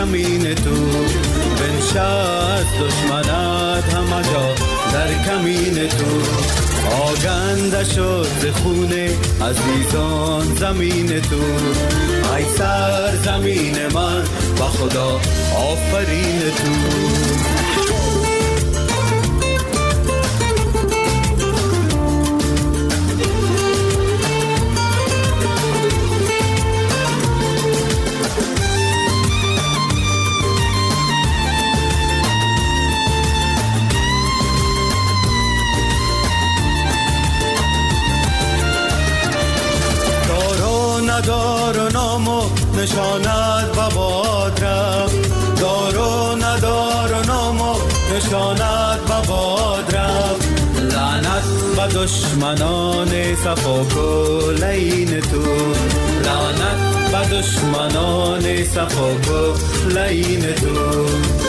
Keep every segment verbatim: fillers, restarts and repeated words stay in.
زمین تو بنشست دشمنت همه جا در کمین تو آگنده شد ز خون عزیزان زمین تو ای سر زمین من با خدا آفرین تو دار و نام و نشانت به باد رفت دار و ندار و نام و نشانت به باد رفت لعنت به دشمنان صفا کلین تو لعنت به دشمنان صفا کلین تو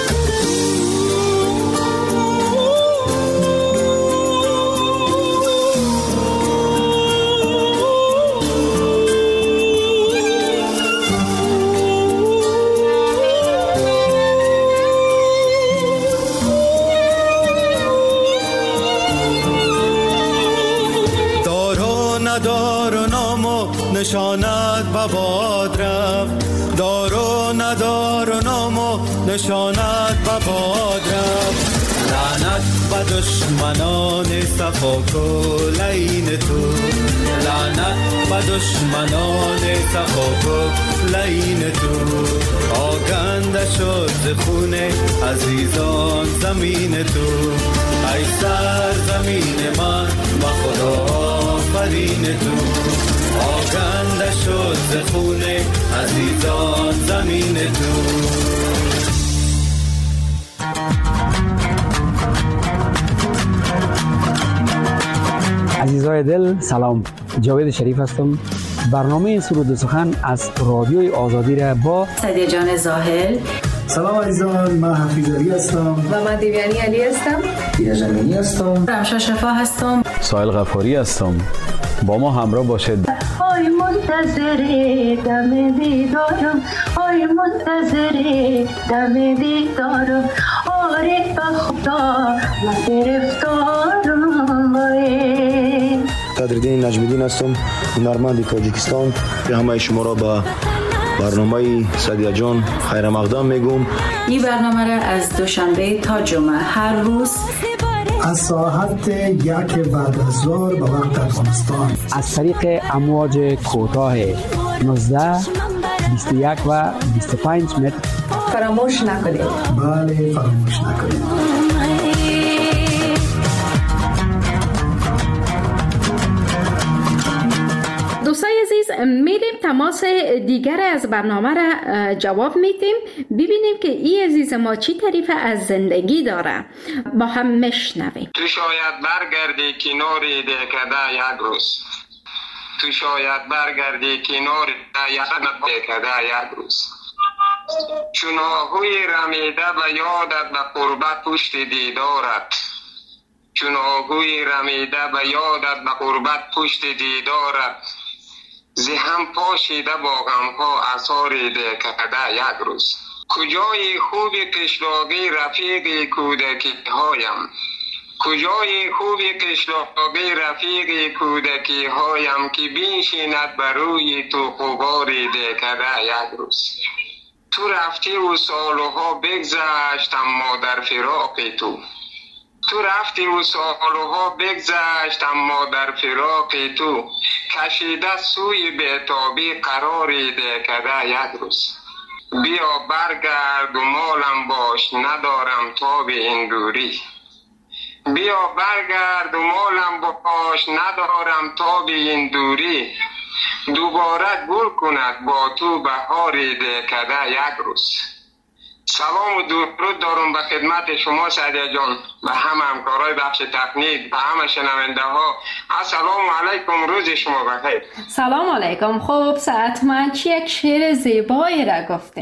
دار و نام و نشانت به باد رفت دار و ندار و نام و نشانت به باد رفت لعنت به دشمنان صفا کلین تو لعنت به دشمنان صفا کلین تو آگنده شد ز خون عزیزان زمین تو ای سر زمین من با خدا آفرین تو آگنده شد ز خون عزیزان زمین تو عزیزای دل سلام، جاوید شریف هستم. برنامه سرود و سخن از رادیوی آزادی را با سعدیه جان زاهل. سلام عزیزان، من حفیظ علی هستم و من دیویانی علی هستم. دینا جمینی هستم. رمشا شفا هستم. سایل غفاری هستم. با ما همراه باشید. آی منتظر دم دیدارم، آی منتظر دم دیدارم، آره به خدا من گرفتارم باره. قدردین نجمیدین هستم، هنرمند تاجیکستان. همه شما را به برنامه سعدیه جان خیر مقدم میگم. این برنامه را از دوشنبه تا جمعه هر روز از ساعت یک بعد از ظهر به وقت افغانستان از طریق امواج کوتاه نوزده، بیست و یک و بیست و پنج متر فراموش نکنید. بله فراموش نکنید. دوستای عزیز، میریم تماس دیگر از برنامه را جواب میدیم، ببینیم که این عزیز ما چی تعریف از زندگی داره. با هم میشنویم. تو شاید برگردی کناری دهکده یک روز، تو شاید برگردی کناری دهکده یک روز، چون آهوی رمیده به یادت به قربت پشت دیدارت، چون آهوی رمیده به یادت به قربت پشت دیدارت، زهم پاشیده با غمها اثاری دهکده یک روز. کجای خوب قشلاقی رفیقی کودکی هایم، کجای خوب قشلاقی رفیقی کودکی هایم، که بنشیند بر روی تو غباری دهکده یک روز. تو رفتی و سالها بگذشت اما در فراق تو، تو رفتی و سالها بگذشت اما در فراق تو، کشیده سوی بیتابی قراری دهکده یک روز. بیا برگرد و مالم باش ندارم تاب این دوری، بیا برگرد و مالم باش ندارم تاب این دوری، دوباره گل کند با تو بهاری دهکده یک روز. سلام و درود دارم به خدمت شما سعدیه جان و همه همکارای بخش تکنیک و همه شنونده ها. السلام علیکم، روز شما بخیر. سلام علیکم. خوب ساعت من چی یک شعر زیبایی را گفتین.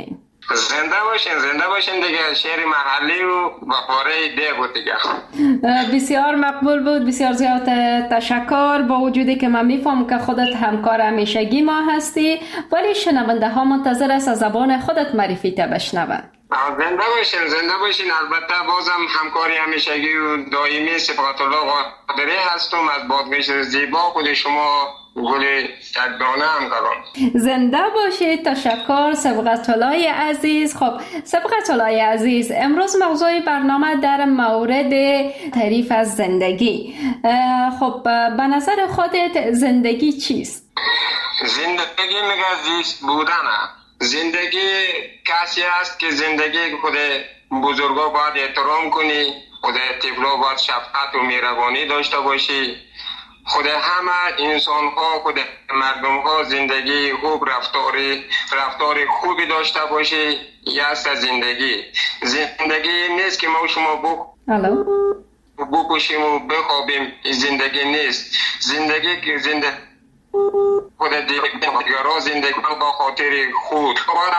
زنده باشین زنده باشین دیگه. شعر محلی و بخاره ده بود دیگه. بسیار مقبول بود، بسیار زیاد تشکر. با وجودی که من میفهم که خودت همکار همیشگی ما هستی، ولی شنونده ها منتظر است از زبان خودت معرفی تا بشنون. زنده باشین زنده باشین. البته بازم همکاری همیشگی و دائمی صبغت الله قادری هستم. از بادغیس زیبا خود شما گل یک دانه همکاران. زنده باشید. تشکر صبغت الله عزیز. خب صبغت الله عزیز، امروز موضوع برنامه در مورد تعریف از زندگی. خب به نظر خودت زندگی چیست؟ زندگی میگه زیست بودنه. زندگی کسی است که زندگی خود بزرگا باید احترام کنی، خود طفلا باید شفقت و مهربانی داشته باشی، خود همه انسان ها، خود مردم ها زندگی خوب، رفتاری رفتار خوبی داشته باشی. یه است زندگی. زندگی نیست که ما شما بو بکشیم و بخوابیم. زندگی نیست. زندگی که زندگی خود دیگران زندگی با خاطر خود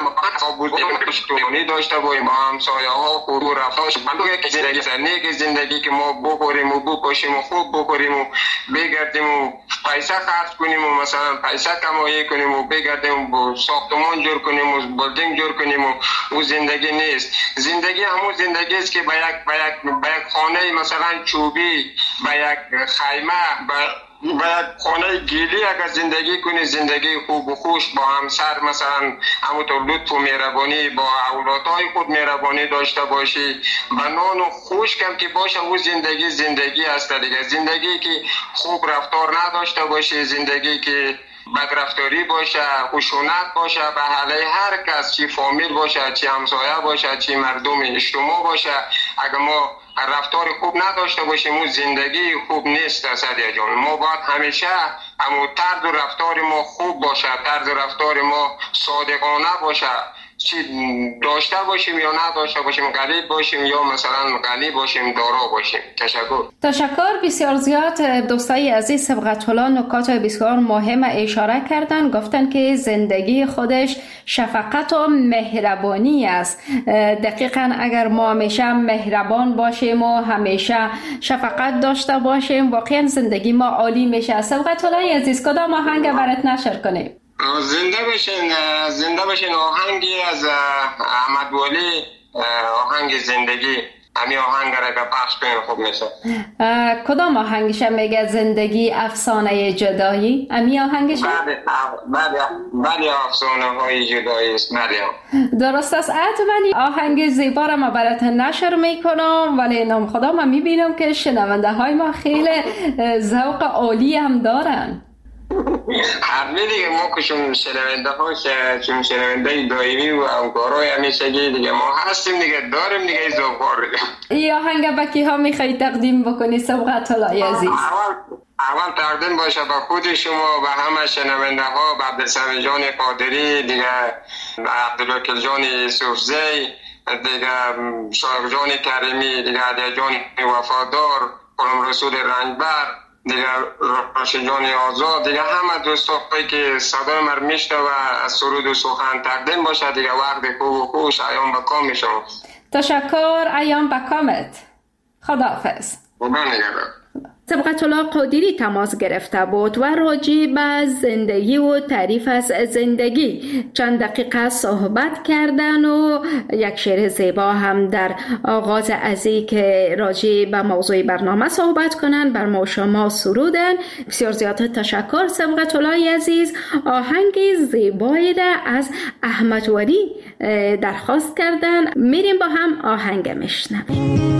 باید داشته باشیم، با همسایه ها خوب و رفتارش زندگی نیک زندگی که ما بخوریم و بکشیم و خوب بخوریم و بگردیم و پیسه خرج کنیم و مثلا پیسه کمایی کنیم و بگردیم و ساختمان جور کنیم و بلدینگ جور کنیم و او زندگی نیست. زندگی همون زندگی است که به یک به یک به یک خانه مثلا چوبی، به یک خیمه، به باید خانه گیلی اگر زندگی کنی، زندگی خوب و خوش با همسر مثلا همونطور لطف و مهربانی با اولادهای خود مهربانی داشته باشی، و نان و خشکم که باشه، او زندگی زندگی است دیگه. زندگی که خوب رفتار نداشته باشی، زندگی که بدرفتاری باشه، خشونت باشه به حاله هر کس، چی فامیل باشه، چی همسایه باشه، چی مردم اجتماع باشه، اگر ما رفتار خوب نداشته باشیم اون زندگی خوب نیست. سعدیه جان، ما باید همیشه همون طرز و رفتار ما خوب باشه، طرز رفتار ما صادقانه باشه، چی داشته باشیم یا نداشته باشیم، غریب باشیم یا مثلا غنی باشیم، دارا باشیم. تشکر. تشکر بسیار زیاد. دوستای عزیز صبغت الله نکات بسیار مهم اشاره کردن. گفتن که زندگی خودش شفقت و مهربانی است. دقیقاً اگر ما همیشه مهربان باشیم و همیشه شفقت داشته باشیم، واقعا زندگی ما عالی میشه. صبغت الله عزیز، کدام آهنگ برات نشر کنیم؟ زنده بشین زنده بشین آهنگی از احمد ولی، آهنگ زندگی. همین آهنگ را که پخش کنیم خوب میشه. کدام آهنگش میگه زندگی افسانه جدایی؟ همین آهنگش؟ بله بله بله افسانه های جدایی است. بله درست است. حتما آهنگ زیبا را ما برات نشر میکنم، ولی نام خدا ما میبینم که شنونده های ما خیلی ذوق عالی هم دارن. همه دیگه ما که چون شنونده ها چون شنونده دائمی و همکارای همیشگی دیگه ما هستیم دیگه، داریم دیگه این ذوق‌ها دیگه. این آهنگ به کی ها میخوایی تقدیم بکنی صبغت الله عزیز؟ اول اول تقدیم باشه به خود شما، به همه شنونده ها، به عبدالسمید جان قادری دیگه، عبدالوکیل جان یوسفزی دیگه، شایق جان کریمی دیگه، علی جان وفادار، غلام رسول رنجبر دیگه، راشد جان آزاد دیگه، همه دوستایی که صدای من میشنوه و از سرود و سخن تقدیم باشه دیگه. وقت خوب و خوش ایام بکام شما. تشکر. ایام بکامت. خداحافظ. خدا نگهدار. صبغت الله قادری تماس گرفته بود و راجع به زندگی و تعریف از زندگی چند دقیقه صحبت کردن و یک شعر زیبا هم در آغاز ازی که راجع به موضوع برنامه صحبت کنن بر ما شما سرودن. بسیار زیاد تشکر صبغت الله عزیز. آهنگ زیبایی را از احمد ولی درخواست کردن. میریم با هم آهنگ میشنویم.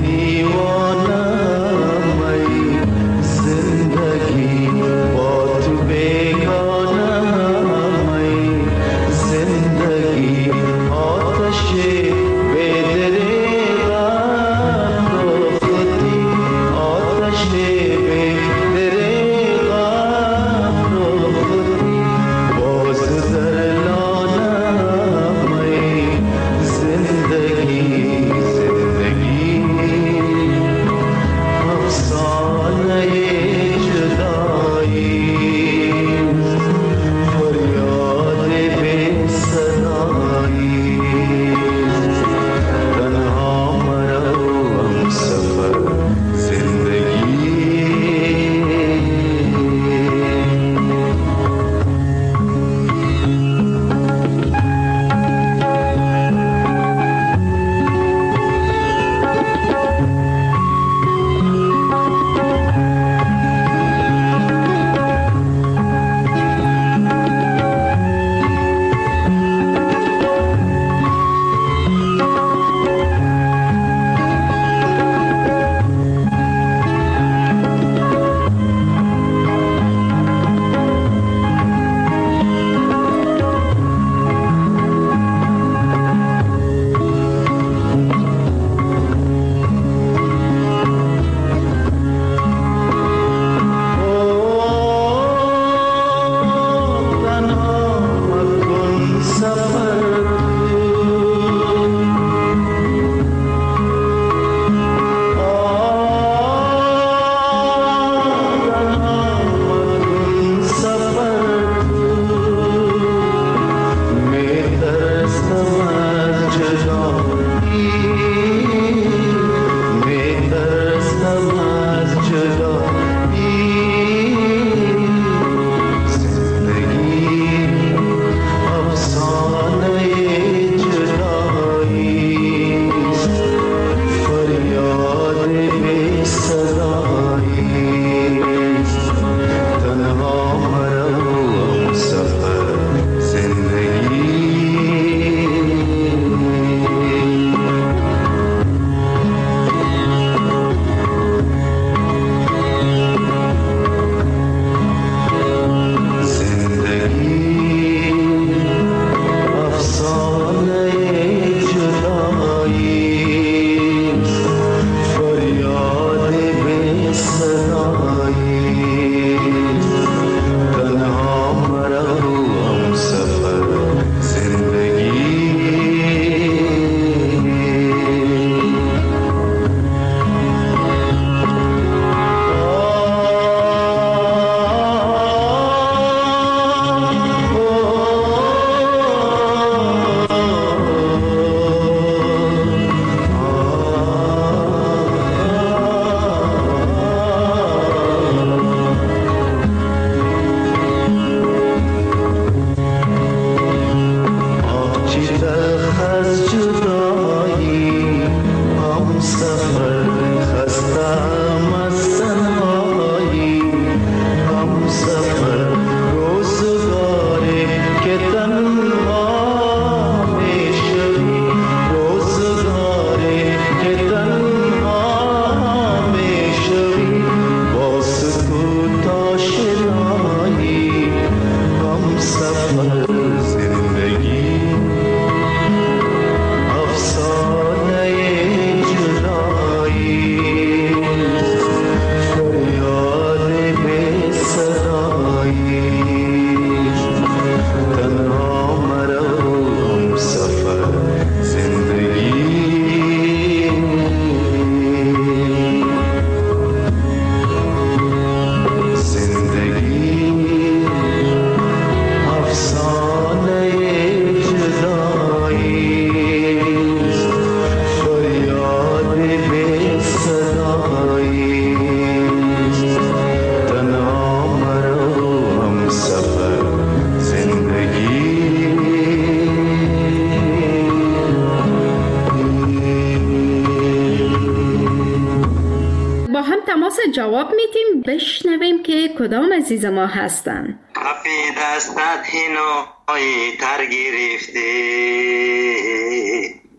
جواب میدیم. بشنویم که کدام عزیز ما هستن. کپی دستت هینایی تر گرفته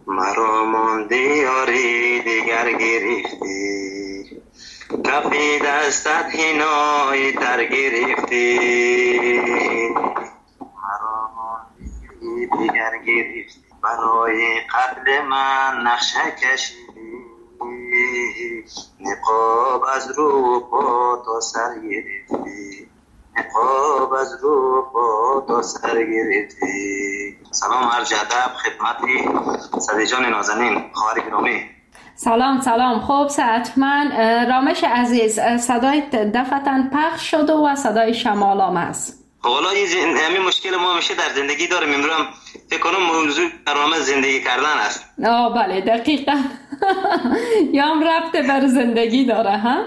مرا مانده یاری دیگر گرفتی، کفی دستت هینای تر گرفتی، مرا مانده دیگر گرفتی، برای قتل من نقشه کشیدی، نقاب از رو پا تا سر گرفتی، نقاب از رو پا تا سر گرفتی. سلام عرض ادب خدمت صدی جان نازنین خواهر گرامی. سلام سلام. خوب صحتمند. رامش عزیز، صدای دفتن پخش شده و صدای شمالام است. والا این همین مشکل ما میشه در زندگی داریم. امروز هم فکر کنم موضوع برنامه زندگی کردن است. آه بله دقیقا. یا هم ربط بر زندگی داره ها؟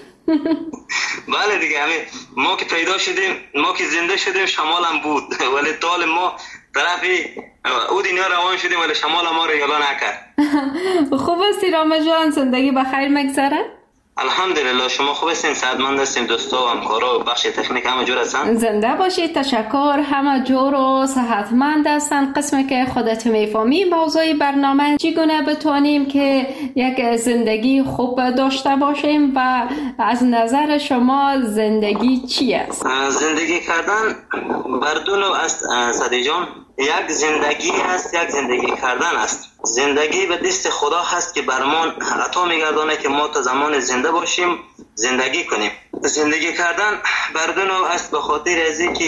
بله دیگه، همین ما که پیدا شدیم، ما که زنده شدیم شمال هم بود، ولی طال ما طرفی او دنیا روان شدیم ولی شمال ما رو یالا نکرد. خوب استی رامش جان؟ زندگی بخیر مگذره؟ الحمدلله. شما خوب هستین؟ صحتمند هستین؟ دوستا و همکارا و بخش تکنیک همه جور هستن؟ زنده باشید. تشکر. همه جور و صحتمند هستن. قسمی که خودت میفهمی موضوع برنامه چگونه بتونیم که یک زندگی خوب داشته باشیم و از نظر شما زندگی چی است؟ زندگی کردن بردون است صدی جان. یک زندگی است، یک زندگی کردن است. زندگی به دست خدا هست که برمان عطا میگردانه که ما تا زمان زنده باشیم زندگی کنیم. زندگی کردن بردون است به خاطر از اینکه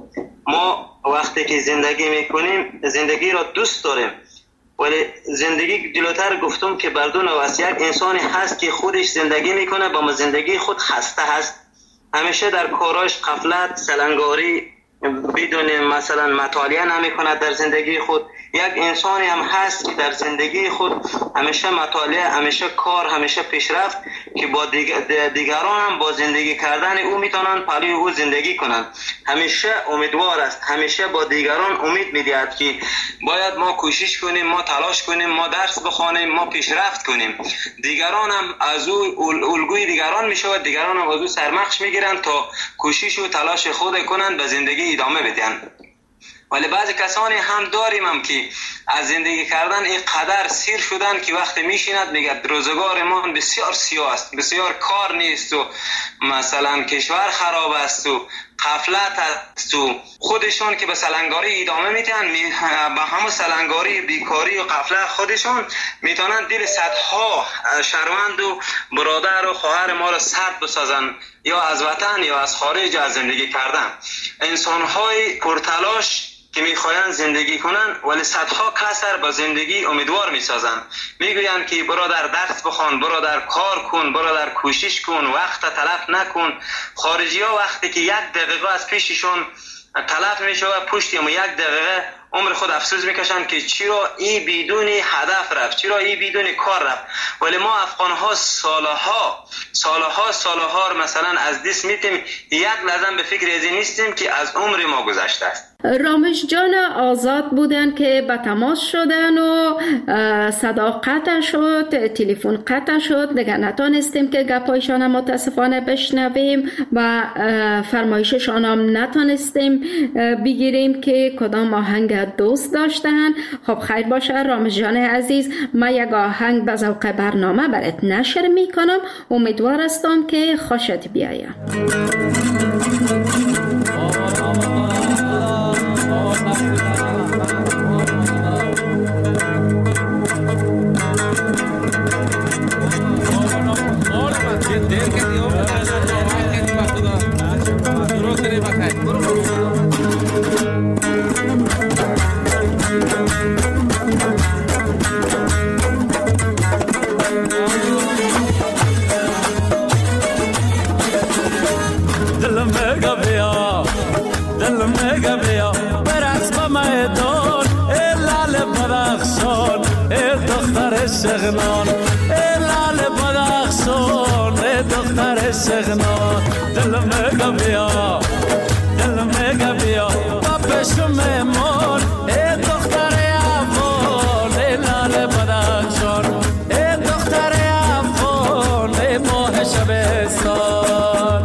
ما وقتی که زندگی میکنیم زندگی را دوست داریم، ولی زندگی جلوتر گفتم که بردون است یک انسانی هست که خودش زندگی میکنه با زندگی خود خسته هست، همیشه در کاراش غفلت، سلنگاری، بدون مثلا مطالعه نمی کند در زندگی خود. یک انسانی هم هست که در زندگی خود همیشه مطالعه، همیشه کار، همیشه پیشرفت که با دیگران هم با زندگی کردن او میتونن پلوی او زندگی کنند. همیشه امیدوار است، همیشه با دیگران امید میدهد که باید ما کوشش کنیم، ما تلاش کنیم، ما درس بخوانیم، ما پیشرفت کنیم. دیگران هم از او الگوی دیگران میشود، دیگران هم از او سرمخش میگیرند تا کوشش و تلاش خود کنند به زندگی ادامه بدن. ولی بعضی کسانی هم داریم هم که از زندگی کردن اینقدر سیر شدن که وقتی میشیند میگه روزگار ما بسیار سیاه است، بسیار کار نیست و مثلا کشور خراب است و غفلت است و خودشون که به سلنگاری ادامه میدن، به همون سلنگاری، بیکاری و غفلت خودشون میتونن دل صدها شهروند و برادر و خواهر ما را سرد بسازن، یا از وطن یا از خارج از زندگی کردن. انسان‌های پرتلاش که میخواین زندگی کنن ولی صدها کسر با زندگی امیدوار میسازن، میگوین که برادر درس بخوان، برادر کار کن، برادر کوشش کن، وقت تلف نکن. خارجی ها وقتی که یک دقیقه از پیششون تلف میشه و پشتی هم یک دقیقه عمر خود افسوس میکشن که چرا این بدون هدف رفت، چرا این بدون کار رفت. ولی ما افغان ها سالها سالها سالها مثلا از دست میتیم، یک لحظه به فکر ازی نیستیم که از عمر ما گذشته است. رامش جان آزاد بودن که به تماس شدن و صدا قطع شد، تلفن قطع شد، دیگه نتونستیم که گپایشان متاسفانه بشنویم و فرمایششان هم نتونستیم بگیریم که کدام آهنگ دوست داشتن. خب خیر باشه رامش جان عزیز، من یک آهنگ به ذوق برنامه برات نشر میکنم، امیدوار هستم که خوشت بیاید. سغنان لال بدخشان دختر سغنان دل مگا بیا دل مگا بیا بابش میمون دختر افغان لال بدخشان دختر افغان ماه شبستان.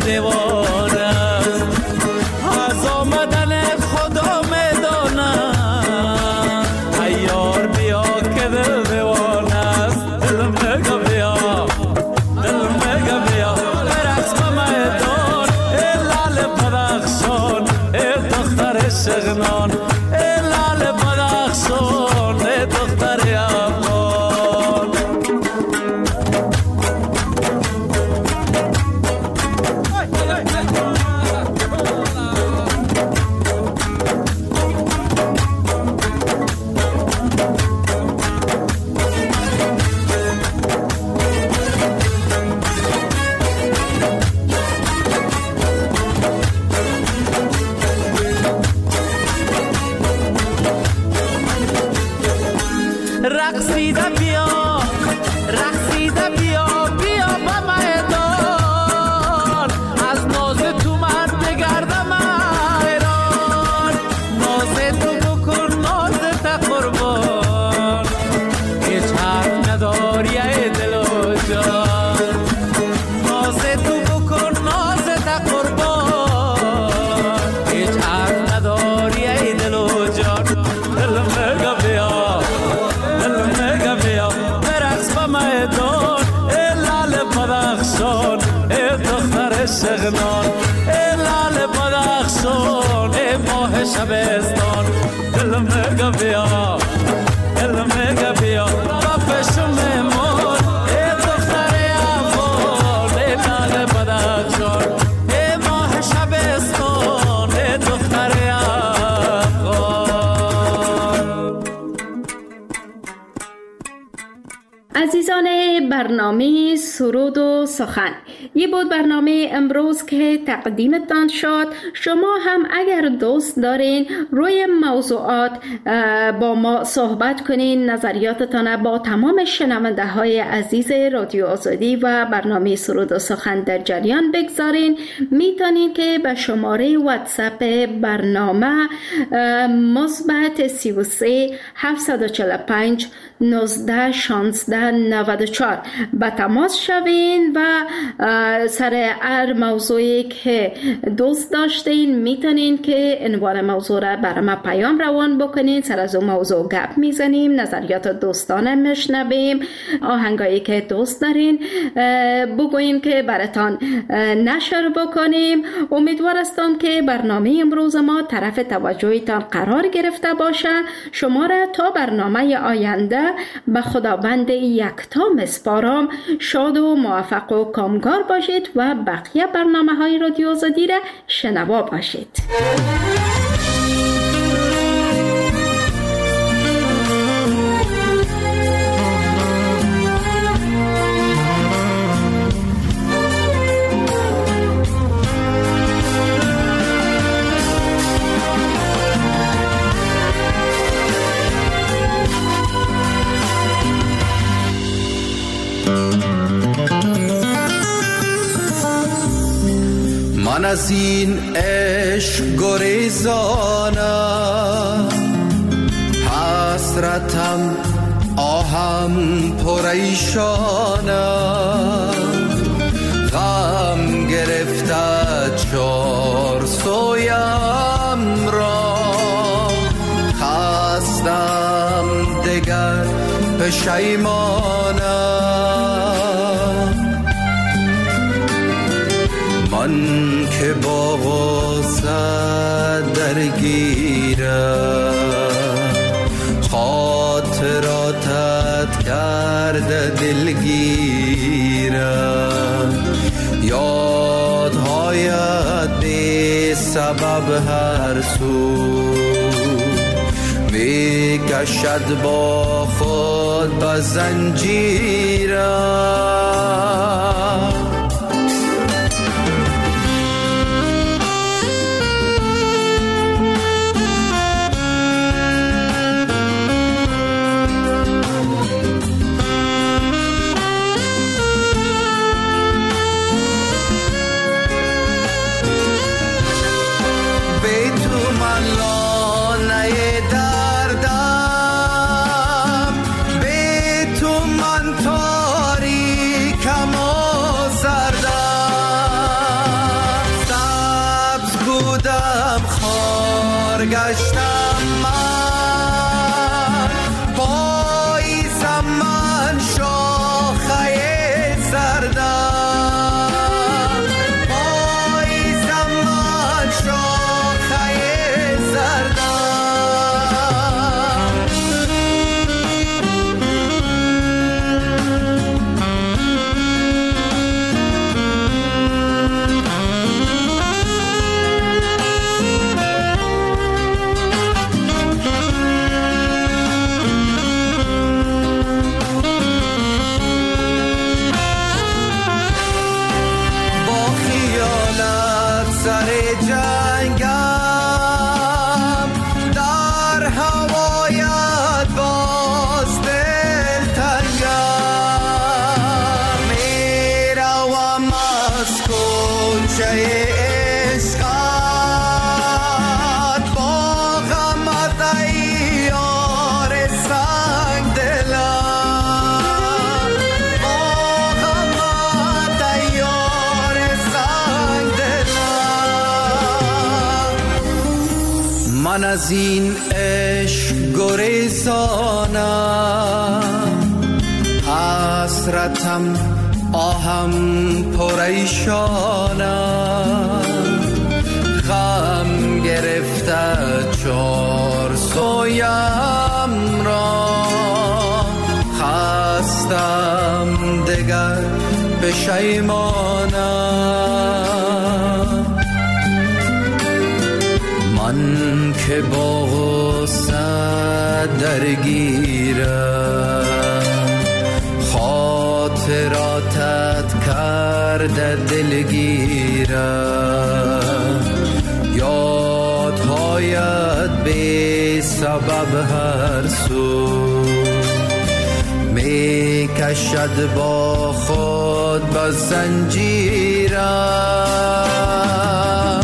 دیوانه از آمدن خدا میدانم ایار بیا که دل دیوانه است دل میگه بیا دل میگه بیا برقص به میدان ای لال بدخشان ای دختر شغنان ای لال بدخشان ای دختر افغان رقصیده بیا رقصیده بیا بیا به میدان از ناز تو من بگردم ایران ناز تو بکن ناز تا قربان هیچ حرف نداری ای دل و جان ناز تو بکن ناز تا قربان هیچ حرف نداری ای دل و جان دل میگه بیا دل میگه بیا برقص به میدان ای لال بدخشان ای دختر شغنان ای لال بدخشان ای ماه شبستان دل میگه بیا دل میگه بیا با پشم میمون ای دختر افغان ای لال بدخشان ای ماه شبستان ای دختر افغان. عزیزان برنامه سرود و سخن، یه بود برنامه امروز که تقدیمتان شد. شما هم اگر دوست دارین روی موضوعات با ما صحبت کنین، نظریاتتان با تمام شنونده های عزیز رادیو آزادی و برنامه سرود و سخن در جریان بگذارین، میتونین که به شماره واتساپ برنامه مثبت سی و سه هفتصد و چهل و پنج نوزده شانزده نود و چهار به تماس شوین و سر هر موضوعی که دوست داشتین میتونین که عنوان موضوع را برای ما پیام روان بکنین. سر از اون موضوع گپ میزنیم، نظریات دوستانه میشنویم، آهنگایی که دوست دارین بگوین که براتان نشر بکنیم. امیدوار هستم که برنامه امروز ما طرف توجهتان قرار گرفته باشه. شما را تا برنامه آینده به خداوند یکتا مسپارم. شاد و موفق و کامگار باشید و بقیه برنامه های رادیو آزادی را شنوا باشید. من از این عشق گریزانم، حسرتم آهم پریشانم، غم گرفته چار سویم را، خستم دگر پشیمانم. من که با غصه درگیرم، خاطراتت کرده دلگیرم، یادهایت بی سبب هر سو می کشد با خود به زنجیرم. Come on. برگشتم من پاییزم من شاخه زردم پاییزم من شاخه من از این عشق گریزانم حسرتم آهم پریشانم غم گرفته چار سویم را خستم دگر پشیمانم من که با غصه درگیرم خاطراتت کرده دلگیرم یادهایت بی سبب هر سو می کشد با خود با زنجیرم.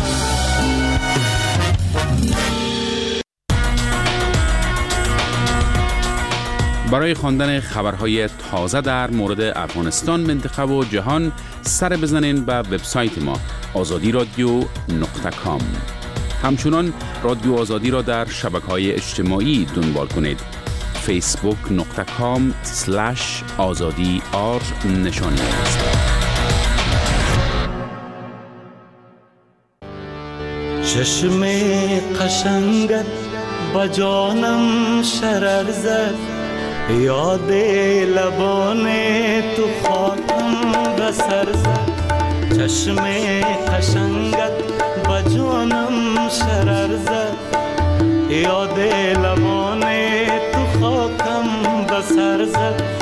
برای خواندن خبرهای تازه در مورد افغانستان، منطقه و جهان سر بزنین به وبسایت ما آزادی رادیو نقطه کام. همچنان رادیو آزادی را در شبکه‌های اجتماعی دنبال کنید. فیسبوک نقطه کام سلش آزادی آر نشانی است. چشم قشنگت با جانم شرر زد، یاد لبان تو خاکم بسر زد. چشم قشنگت با جانم شرر زد، یاد لبان تو خاکم بسر زد.